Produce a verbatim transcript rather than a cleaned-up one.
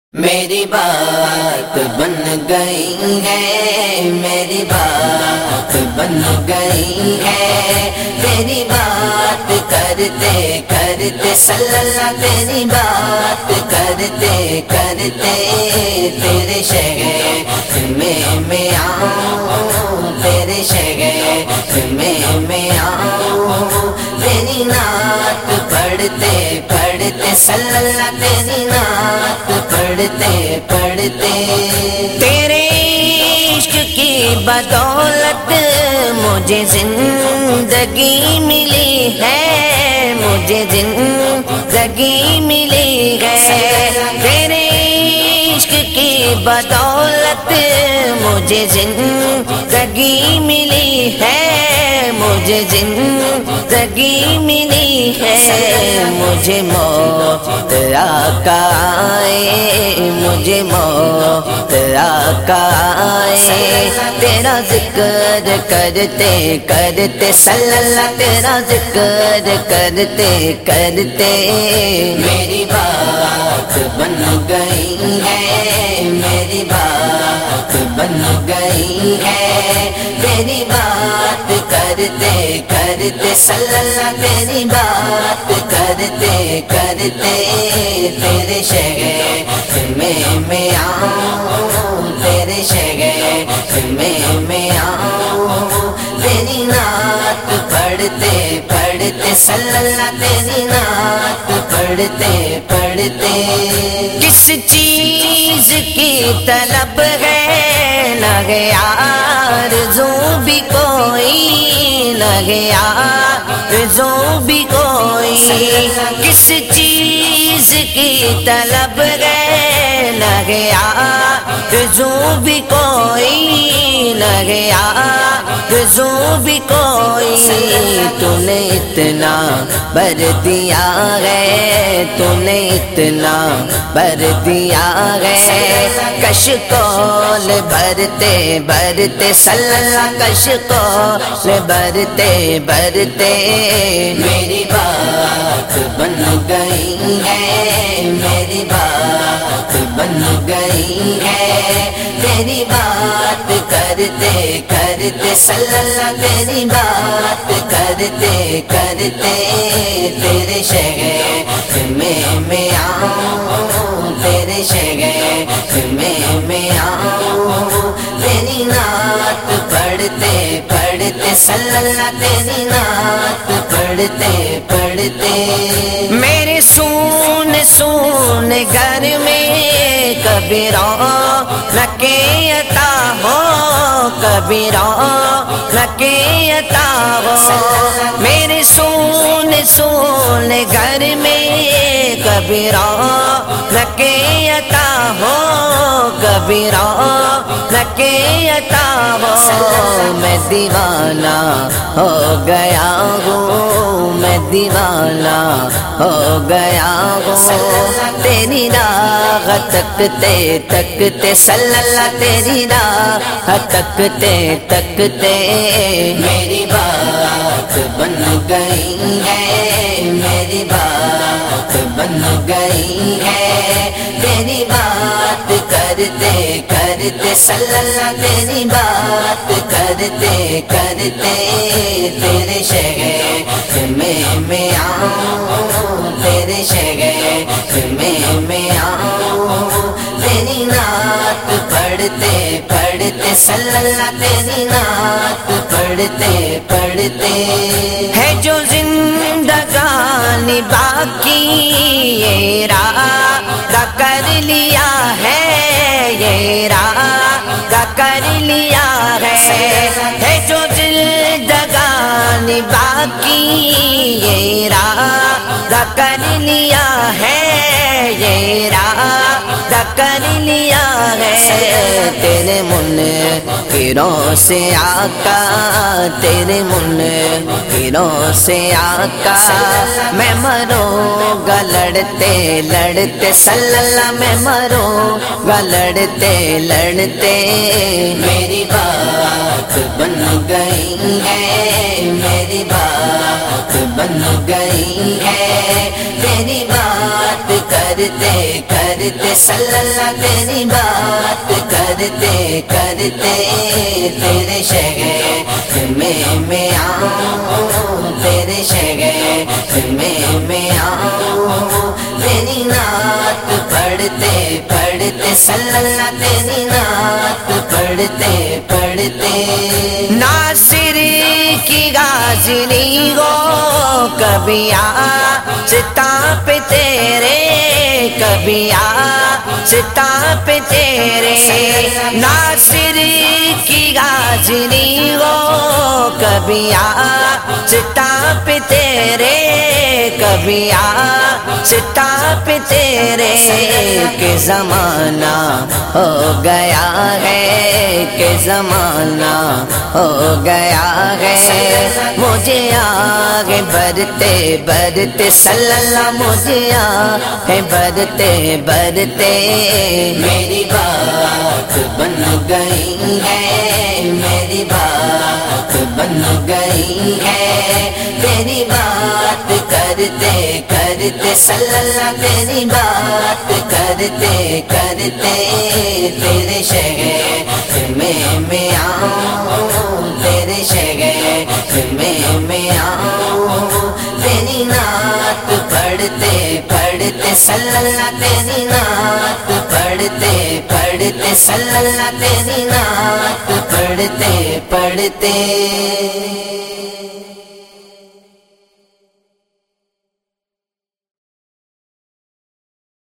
میری بات بن گئی ہے، میری بات بن گئی ہے، تیری بات کرتے کرتے صلی اللہ، تیری بات کرتے کرتے تیرے شہر میں میں آؤں، تیرے شہر میں میں آؤں، تیری نعت پڑھتے پڑھتے صلی اللہ، تیری نعت پڑھتے پڑھتے تیرے عشق کی بدولت مجھے زندگی ملی ہے، مجھے زندگی ملی ہے، تیرے عشق کی بدولت مجھے زندگی ملی ہے، مجھے زندگی ملی ہے، مجھے موت آقا آئے، مجھے موت آقا آئے، تیرا ذکر کرتے کرتے صلی اللہ، تیرا ذکر کرتے کرتے میری بات بن گئی ہے، میری بات بن گئی ہے، تیری بات کرتے کرتے صلی اللہ، تیری بات کرتے کرتے تیرے شہر میں میں آؤں، تیرے شہر میں میں آؤں، تیری نعت پڑھتے پڑھتے صلی اللہ، تیری نعت پڑھتے پڑھتے کس چیز کی طلب ہے، نہ ہے آرزو بھی کوئی، نہ ہے آرزو بھی کوئی، کس چیز کی طلب ہے، نہ ہے آرزو بھی کوئی، نہ ہے آرزو بھی کوئی، تو نے اتنا بر دیا ہے، تو نے اتنا بر دیا ہے، کش کول بھرتے بھرتے صلی اللہ، کش کول بھرتے بھرتے میری بات بن گئی ہے، میری بات بن گئی ہے، تیری بات کرتے کرتے صلی اللہ، تیری بات کرتے کرتے تیرے شہر میں میں آؤں، تیرے شہر میں میں آؤں، تیری نعت پڑھتے پڑھتے صلی اللہ، تیری نعت پڑھتے پڑھتے میرے سون سون گھر میں کبھی رونق عطا ہو، کبھی رونق عطا ہو، میرے سون سون گھر میں کبھی رونق عطا ہو، کبھی رونق عطا ہو، میں دیوانہ ہو گیا ہوں، میں دیوانہ ہو گیا ہوں، تیری راہ تکتے تکتے صلی اللہ، تیری راہ تکتے تکتے میری بات بن گئی ہے، میری بات بن گئی ہے، تیری بات کرتے کرتے صلی اللہ، تیری بات کرتے کرتے تیرے شہر میں میں آؤں، تیرے شہر میں میں آؤں، تیری نعت پڑھتے پڑھتے صلی اللہ، تیری نعت پڑھتے پڑھتے ہے جو زندگانی باقی یہ ارادہ کر لیا ہے، یہ ارادہ کر لیا ہے، ہے جو زندگانی باقی یہ ارادہ کر لیا ہے، یہ ارادہ کر لیا ہے، تیرے منکروں سے آقا، تیرے منکروں سے آقا میں مروں گا لڑتے لڑتے صلی اللہ، میں مروں گا لڑتے لڑتے میری بات بن گئی ہے، میری بات بن گئی ہے، تیری بات کر کرتے کرتے صلی اللہ تیری بات کرتے کرتے تیرے شہر میں میں آؤں تیرے شہر میں میں آؤں تیری نعت پڑھتے پڑھتے صلی اللہ تیری نعت پڑھتے پڑھتے ناصر کی غازلی ہو کبھی آستا پہ تیرے کبھی آستا پہ تیرے ناصر کی غازلی ہو کبھی آستا پہ تیرے کبھی آستا پہ تیرے کہ زمانہ ہو گیا ہے کہ زمانہ ہو گیا ہے مجھے آگے بڑھتے بڑھتے صلی اللہ مجھے آگے بڑھتے بڑھتے میری بات بن گئی ہے میری بات بن گئی ہے تیری بات کرتے کرتے صلی اللہ تیری بات کرتے کرتے تیرے شہر میں میں آؤں تیرے شہر میں میں آؤں تیری نعت پڑھتے پڑھتے صلی اللہ تیری نعت پڑھتے پڑھتے صلی اللہ تیری نعت پڑھتے پڑھتے